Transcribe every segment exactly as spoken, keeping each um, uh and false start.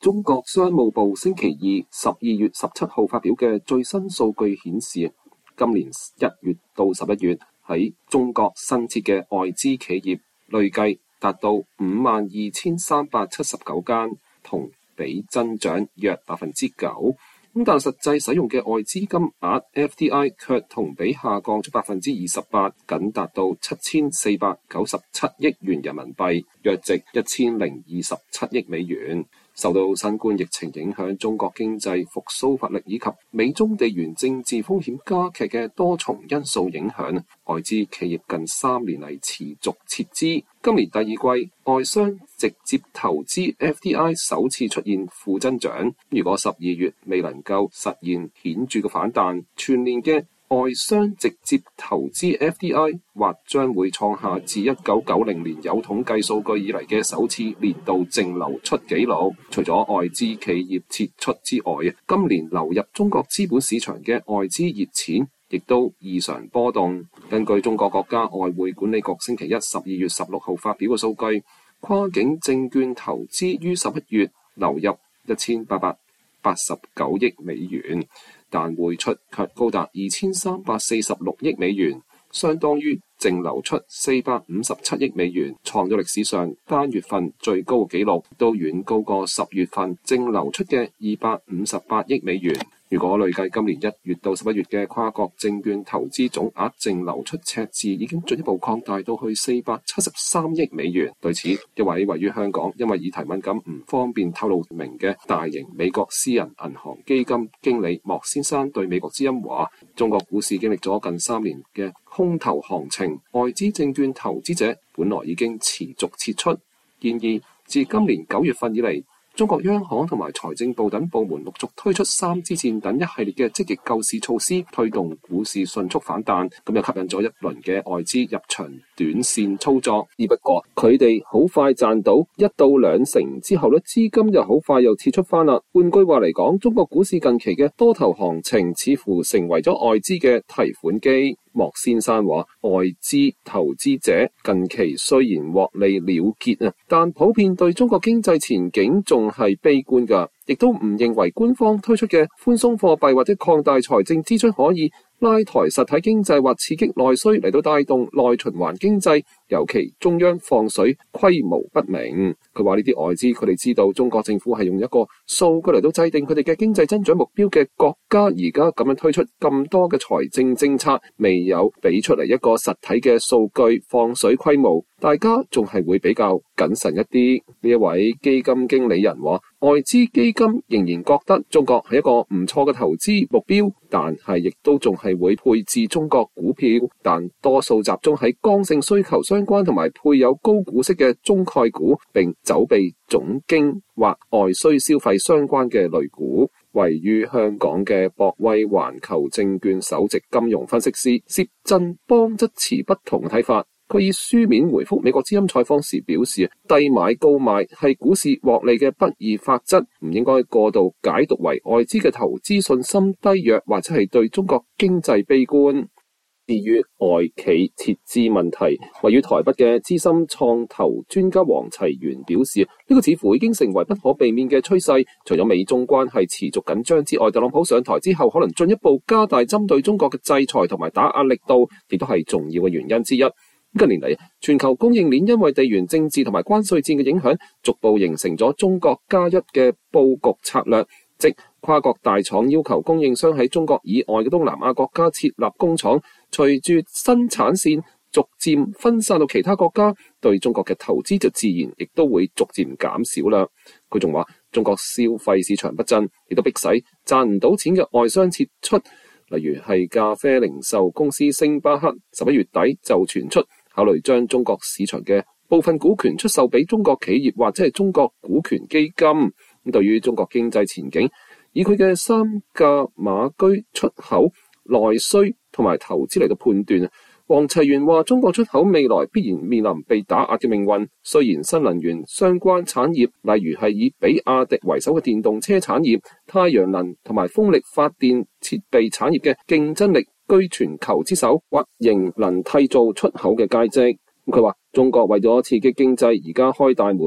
中國商務部星期二十二月十七號發表嘅最新數據顯示，今年一月到十一月喺中國新設嘅外資企業累計達到五萬二千三百七十九間，同比增長約百分之九。咁但實際使用嘅外資金額 F D I 卻同比下降咗百分之二十八，僅達到七千四百九十七億元人民幣，約值一千零二十七億美元。受到新冠疫情影響，中國經濟復甦乏力以及美中地緣政治風險加劇嘅多重因素影響，外資企業近三年嚟持續撤資。今年第二季外商直接投資 F D I 首次出現負增長。如果十二月未能夠實現顯著嘅反彈，全年嘅外商直接投資 F D I 或將會創下自一九九零年有統計數據以嚟嘅首次年度淨流出紀錄。除咗外資企業撤出之外，今年流入中國資本市場嘅外資熱錢亦都異常波動。根據中國國家外匯管理局星期一十二月十六號發表嘅數據，跨境證券投資於十一月流入一千八百八十九億美元，但匯出卻高達二千三百四十六億美元，相當於淨流出四百五十七億美元，創咗歷史上單月份最高紀錄，都遠高過十月份淨流出嘅二百五十八億美元。如果累計今年一月到十一月嘅跨國證券投資總額淨流出赤字已經進一步擴大到去四百七十三億美元。對此，一位位於香港因為議題敏感唔方便透露名嘅大型美國私人銀行基金經理莫先生對美國之音話：中國股市經歷咗近三年嘅空頭行情，外資證券投資者本來已經持續撤出，然而自今年九月份以嚟，中國央行同埋財政部等部門陸續推出三支箭等一系列嘅積極救市措施，推動股市迅速反彈，咁又吸引咗一輪嘅外資入場短線操作。而不過佢哋好快賺到一到兩成之後咧，資金又好快又撤出翻啦。換句話嚟講，中國股市近期嘅多頭行情似乎成為咗外資嘅提款機。莫先生話，外資投資者近期雖然獲利了結啊，但普遍對中國經濟前景仲係悲觀㗎，亦都唔認為官方推出嘅寬鬆貨幣或者擴大財政支出可以拉抬實體經濟或刺激內需嚟到帶動內循環經濟，尤其中央放水規模不明。佢話呢啲外資佢哋知道中國政府係用一個數據嚟到制定佢哋嘅經濟增長目標嘅國家，而家咁樣推出咁多嘅財政政策，未有俾出嚟一個實體嘅數據放水規模，大家仲係會比較謹慎一啲。呢一位基金經理人話，外資基金仍然覺得中國係一個唔錯嘅投資目標，但係亦都仲係會配置中國股票，但多數集中喺剛性需求相關同埋配有高股息嘅中概股，並走避總經或外需消費相關嘅類股。位於香港嘅博威環球證券首席金融分析師薛振邦則持不同嘅睇法。佢以書面回覆美國之音採訪時表示，低買高賣係股市獲利嘅不二法則，唔應該過度解讀為外資嘅投資信心低弱，或者係對中國經濟悲觀。至於外企撤資問題，位於台北嘅資深創投專家黃齊源表示，呢個似乎已經成為不可避免嘅趨勢。除咗美中關係持續緊張之外，特朗普上台之後可能進一步加大針對中國嘅制裁同埋打壓力度，亦都係重要嘅原因之一。近年嚟，全球供應鏈因為地緣政治同埋關稅戰嘅影響，逐步形成咗中國加一嘅佈局策略，即跨國大廠要求供應商喺中國以外嘅東南亞國家設立工廠，隨住生產線逐漸分散到其他國家，對中國嘅投資就自然亦都會逐漸減少啦。佢仲話，中國消費市場不振，亦都迫使賺唔到錢嘅外商撤出，例如係咖啡零售公司星巴克，十一月底就傳出考慮將中國市場嘅部分股權出售俾中國企業或者係中國股權基金。咁對於中國經濟前景，以佢嘅三駕馬車出口、內需同埋投資嚟到判斷，黃齊源話，中國出口未來必然面臨被打壓嘅命運。雖然新能源相關產業，例如係以比亞迪為首嘅電動車產業、太陽能同埋風力發電設備產業嘅競爭力居全球之首，或仍能締造出口嘅佳績。佢話中國為咗刺激經濟，而家開大門，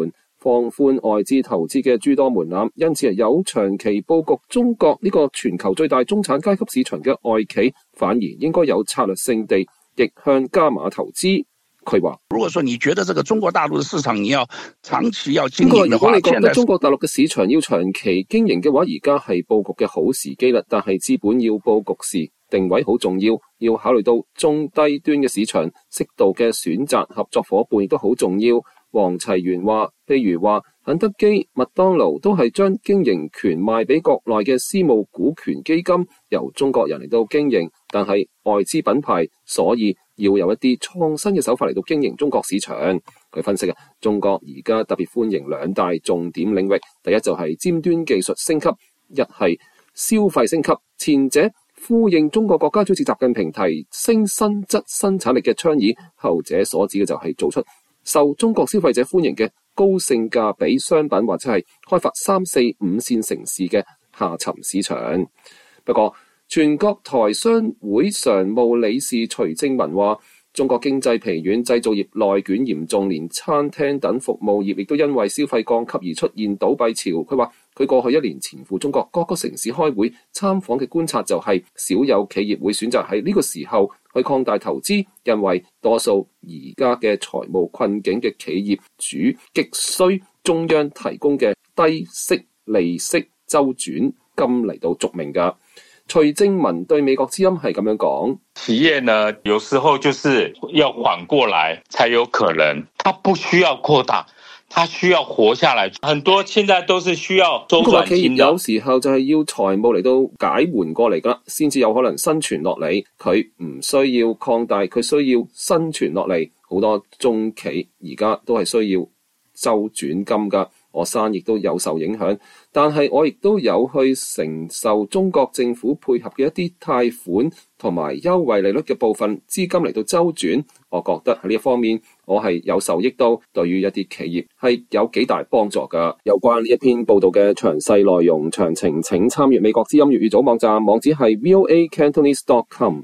放寬外資投資嘅諸多門檻，因此有長期佈局中國呢個全球最大中產階級市場嘅外企，反而應該有策略性地逆向加碼投資。佢話： 如果說你覺得這個中國大陸嘅市場你要長期要經營嘅話， 如果你覺得中國大陸嘅市場要長期經營嘅話，而家係佈局嘅好時機啦。但係資本要佈局時，定位好重要，要考慮到中低端嘅市場，適度嘅選擇合作夥伴亦都好重要。黃齊源話，譬如話肯德基、麥當勞都係將經營權賣俾國內嘅私募股權基金，由中國人嚟到經營，但係外資品牌，所以要有一啲創新嘅手法嚟到經營中國市場。佢分析啊，中國而家特別歡迎兩大重點領域，第一就係尖端技術升級，一係消費升級。前者呼應中國國家主席習近平提升新質生產力嘅倡議，後者所指嘅就係做出受中國消費者歡迎嘅高性價比商品，或者係開發三四五線城市嘅下沉市場。不過，全國台商會常務理事徐正文話，中國經濟疲軟，製造業內捲嚴重，連餐廳等服務業亦都因為消費降級而出現倒閉潮。佢話佢過去一年前赴中國各個城市開會參訪嘅觀察就係，少有企業會選擇喺呢個時候去擴大投資，因為多數而家嘅財務困境嘅企業主極需中央提供嘅低息利息周轉金嚟到續命㗎。徐正文對美國之音係咁樣講： 企業呢，有時候就是要緩過來才有可能，它不需要擴大，它需要活下來。很多現在都是需要周轉金的。 有時候就係要財務嚟到解緩過嚟㗎，先至有可能生存落嚟。佢唔需要擴大，佢需要生存落嚟。好多中企而家都係需要周轉金㗎。我生意亦都有受影響，但係我亦都有去承受中國政府配合嘅一啲貸款同埋優惠利率嘅部分資金嚟到周轉。我覺得喺呢一方面，我係有受益到，對於一啲企業係有幾大幫助㗎。有關呢一篇報道嘅詳細內容詳情，請參閱美國之音粵語組網站，網址係 v o a cantonese dot com。